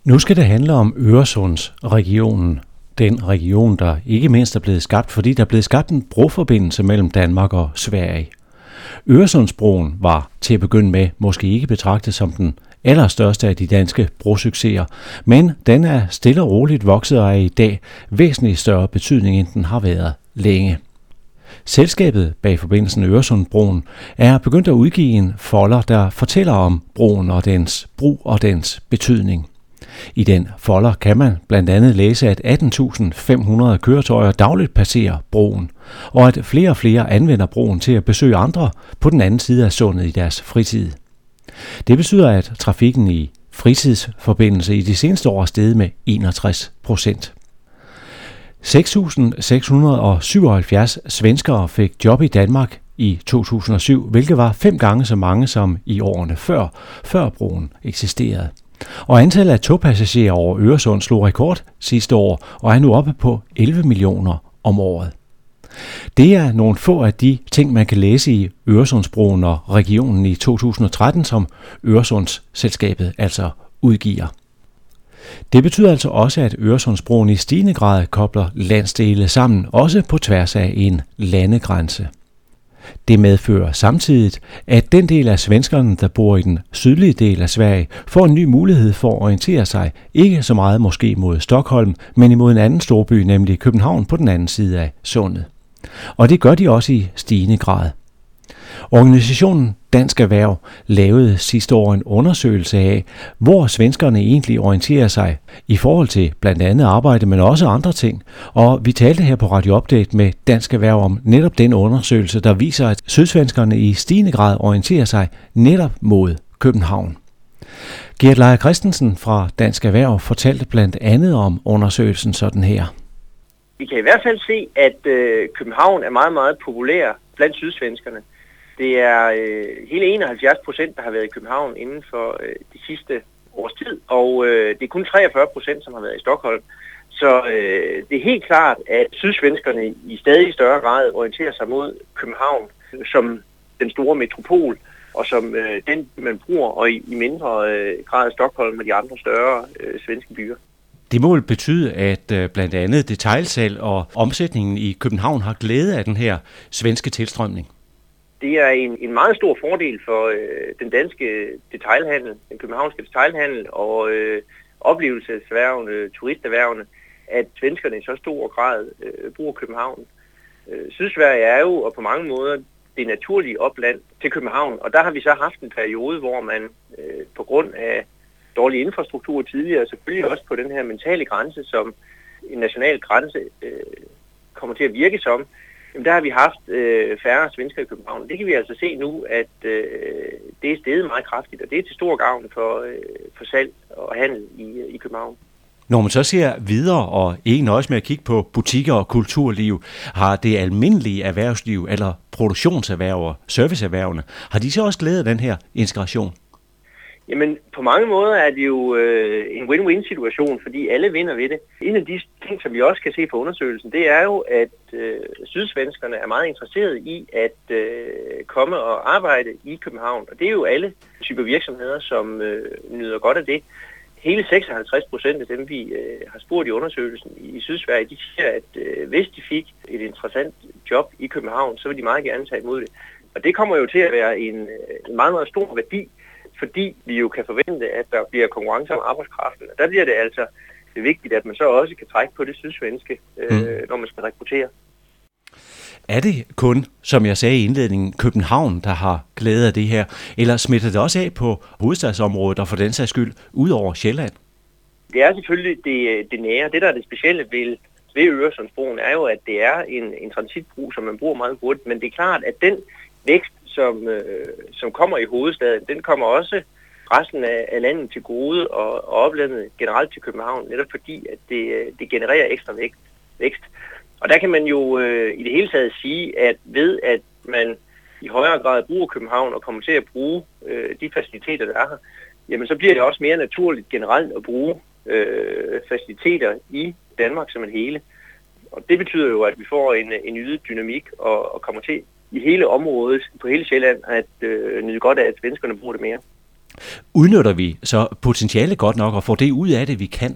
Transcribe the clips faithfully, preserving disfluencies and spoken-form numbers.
Nu skal det handle om Øresundsregionen. Den region, der ikke mindst er blevet skabt, fordi der er blevet skabt en broforbindelse mellem Danmark og Sverige. Øresundsbroen var til at begynde med måske ikke betragtet som den allerstørste af de danske brosucceser, men den er stille og roligt vokset og er i dag væsentligt større betydning, end den har været længe. Selskabet bag forbindelsen Øresundsbroen er begyndt at udgive en folder, der fortæller om broen og dens brug og dens betydning. I den folder kan man blandt andet læse, at atten tusind fem hundrede køretøjer dagligt passerer broen, og at flere og flere anvender broen til at besøge andre på den anden side af sundet i deres fritid. Det betyder, at trafikken i fritidsforbindelse i de seneste år er steget med enogtres procent. seks tusind seks hundrede syvoghalvfjerds svenskere fik job i Danmark i to tusind og syv, hvilket var fem gange så mange som i årene før, før broen eksisterede. Og antallet af togpassagerer over Øresund slog rekord sidste år og er nu oppe på elleve millioner om året. Det er nogle få af de ting, man kan læse i Øresundsbroen og regionen i to tusind og tretten, som Øresundsselskabet altså udgiver. Det betyder altså også, at Øresundsbroen i stigende grad kobler landsdele sammen, også på tværs af en landegrænse. Det medfører samtidig, at den del af svenskerne, der bor i den sydlige del af Sverige, får en ny mulighed for at orientere sig, ikke så meget måske mod Stockholm, men imod en anden storby, nemlig København på den anden side af sundet. Og det gør de også i stigende grad. Organisationen Dansk Erhverv lavede sidste år en undersøgelse af, hvor svenskerne egentlig orienterer sig i forhold til blandt andet arbejde, men også andre ting. Og vi talte her på Radio Update med Dansk Erhverv om netop den undersøgelse, der viser, at sydsvenskerne i stigende grad orienterer sig netop mod København. Gert Lejer Christensen fra Dansk Erhverv fortalte blandt andet om undersøgelsen sådan her. Vi kan i hvert fald se, at øh, København er meget, meget populær blandt sydsvenskerne. Det er øh, hele enoghalvfjerds procent, der har været i København inden for øh, de sidste års tid, og øh, det er kun treogfyrre procent, som har været i Stockholm. Så øh, det er helt klart, at sydsvenskerne i stadig større grad orienterer sig mod København som den store metropol, og som øh, den, man bruger, og i, i mindre øh, grad Stockholm og de andre større øh, svenske byer. Det må betyde, at øh, blandt andet detailsalg og omsætningen i København har glæde af den her svenske tilstrømning. Det er en, en meget stor fordel for øh, den danske detailhandel, den københavnske detailhandel og øh, oplevelseserhvervene, turisterhvervene, at svenskerne i så stor grad øh, bruger København. Øh, Sydsverige er jo og på mange måder det naturlige opland til København, og der har vi så haft en periode, hvor man øh, på grund af dårlig infrastruktur tidligere, selvfølgelig også på den her mentale grænse, som en national grænse øh, kommer til at virke som, jamen der har vi haft øh, færre svensker i København. Det kan vi altså se nu, at øh, det er steget meget kraftigt, og det er til stor gavn for, øh, for salg og handel i, i København. Når man så ser videre og ikke nøjes med at kigge på butikker og kulturliv, har det almindelige erhvervsliv eller produktionserhverv og serviceerhvervene, har de så også glæde af den her integration? Jamen, på mange måder er det jo øh, en win-win-situation, fordi alle vinder ved det. En af de ting, som vi også kan se på undersøgelsen, det er jo, at øh, sydsvenskerne er meget interesserede i at øh, komme og arbejde i København. Og det er jo alle typer virksomheder, som øh, nyder godt af det. Hele seksoghalvtreds procent af dem, vi øh, har spurgt i undersøgelsen i Sydsverige, de siger, at øh, hvis de fik et interessant job i København, så vil de meget gerne tage imod det. Og det kommer jo til at være en, en meget, meget stor værdi, fordi vi jo kan forvente, at der bliver konkurrence om arbejdskraften. Og der bliver det altså vigtigt, at man så også kan trække på det sydsvenske, øh, mm. når man skal rekruttere. Er det kun, som jeg sagde i indledningen, København, der har glæde af det her, eller smitter det også af på hovedstadsområdet og for den sags skyld ud over Sjælland? Det er selvfølgelig det, det nære. Det, der er det specielle ved, ved Øresundsbroen, er jo, at det er en, en transitbro, som man bruger meget hurtigt. Men det er klart, at den vækst, som, øh, som kommer i hovedstaden, den kommer også resten af, af landet til gode og, og oplandet generelt til København, netop fordi, at det, det genererer ekstra vækst. vækst. Og der kan man jo øh, i det hele taget sige, at ved at man i højere grad bruger København og kommer til at bruge øh, de faciliteter, der er her, jamen så bliver det også mere naturligt generelt at bruge øh, faciliteter i Danmark som en hele. Og det betyder jo, at vi får en, en ydet dynamik og, og kommer til i hele området, på hele Sjælland, at øh, nyde godt af, at svenskerne bruger det mere. Udnytter vi så potentiale godt nok og får det ud af det, vi kan?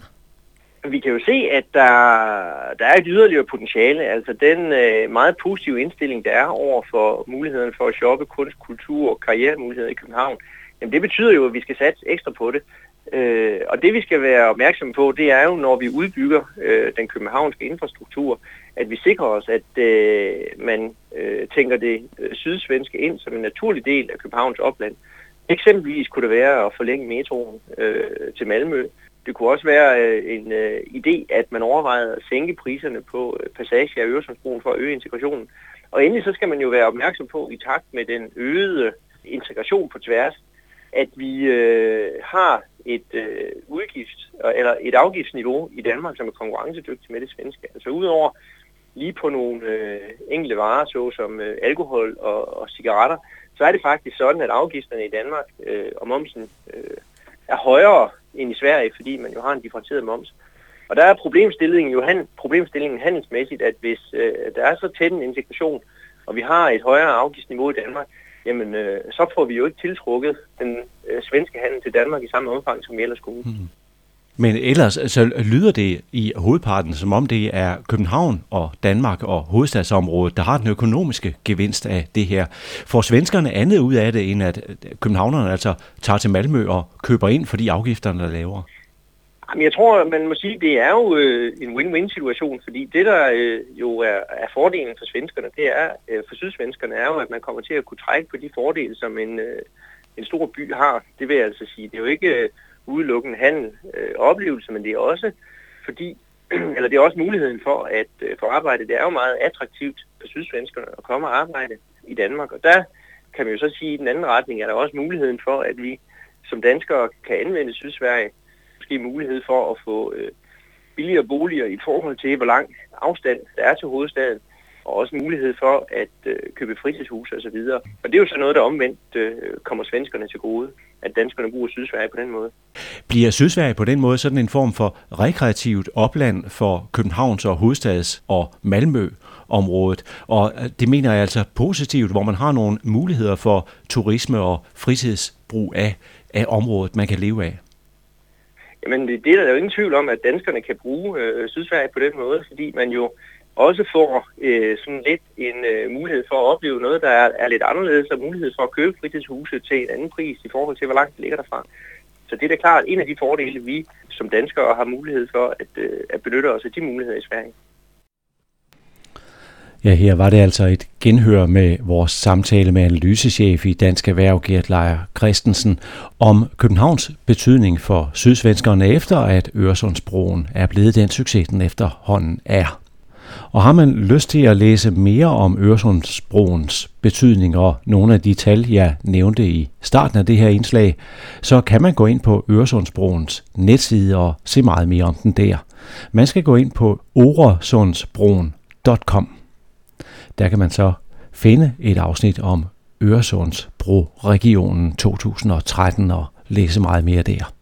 Vi kan jo se, at der, der er et yderligere potentiale. Altså den øh, meget positive indstilling, der er over for muligheden for at shoppe kunst, kultur og karrieremuligheder i København, jamen det betyder jo, at vi skal satse ekstra på det. Øh, og det vi skal være opmærksomme på, det er jo, når vi udbygger øh, den københavnske infrastruktur, at vi sikrer os, at øh, man øh, tænker det øh, sydsvenske ind som en naturlig del af Københavns opland. Eksempelvis kunne det være at forlænge metroen øh, til Malmø. Det kunne også være øh, en øh, idé, at man overvejede at sænke priserne på øh, passage af Øresundsbroen for at øge integrationen. Og endelig så skal man jo være opmærksom på, i takt med den øgede integration på tværs, at vi øh, har et øh, udgift eller et afgiftsniveau i Danmark, som er konkurrencedygtigt med det svenske. Altså udover lige på nogle øh, enkelte varer, såsom øh, alkohol og, og cigaretter, så er det faktisk sådan, at afgifterne i Danmark øh, og momsen øh, er højere end i Sverige, fordi man jo har en differentieret moms. Og der er problemstillingen jo han, problemstillingen handelsmæssigt, at hvis øh, der er så tæt en integration, og vi har et højere afgiftsniveau i Danmark, jamen øh, så får vi jo ikke tiltrukket den øh, svenske handel til Danmark i samme omfang, som vi ellers kunne. Hmm. Men ellers så lyder det i hovedparten, som om det er København og Danmark og hovedstadsområdet, der har den økonomiske gevinst af det her. Får svenskerne andet ud af det, end at københavnerne altså tager til Malmø og køber ind, fordi afgifterne er lavere? Jamen, jeg tror, man må sige, at det er jo øh, en win-win-situation, fordi det, der øh, jo er, er fordelen for svenskerne, det er, øh, for sydsvenskerne, er jo, at man kommer til at kunne trække på de fordele, som en, øh, en stor by har. Det vil jeg altså sige. Det er jo ikke øh, udelukkende handel øh, oplevelse, men det er også fordi, eller det er også muligheden for at øh, få arbejde. Det er jo meget attraktivt for sydsvenskerne at komme og arbejde i Danmark, og der kan man jo så sige, at i den anden retning er der også muligheden for, at vi som danskere kan anvende Sydsverige, måske mulighed for at få øh, billigere boliger i forhold til, hvor lang afstand der er til hovedstaden, og også mulighed for at øh, købe fritidshuse og så videre. Og det er jo så noget, der omvendt øh, kommer svenskerne til gode, at danskerne bruger Sydsverige på den måde. Bliver Sydsverige på den måde sådan en form for rekreativt opland for Københavns og hovedstads- og Malmø-området? Og det mener jeg altså positivt, hvor man har nogle muligheder for turisme og fritidsbrug af, af området, man kan leve af. Jamen det, det er der jo ingen tvivl om, at danskerne kan bruge øh, Sydsverige på den måde, fordi man jo også får øh, sådan lidt en øh, mulighed for at opleve noget, der er, er lidt anderledes, og mulighed for at købe fritidshuse til en anden pris i forhold til, hvor langt det ligger derfra. Så det er da klart en af de fordele, vi som danskere har mulighed for at, øh, at benytte os af de muligheder i Sverige. Ja, her var det altså et genhør med vores samtale med analysechef i Dansk Erhverv, Gert Lejer Christensen, om Københavns betydning for sydsvenskerne efter, at Øresundsbroen er blevet den succes, den efterhånden er. Og har man lyst til at læse mere om Øresundsbroens betydning og nogle af de tal, jeg nævnte i starten af det her indslag, så kan man gå ind på Øresundsbroens netside og se meget mere om den der. Man skal gå ind på oresundsbroen punktum com. Der kan man så finde et afsnit om Øresundsbroregionen to tusind og tretten og læse meget mere der.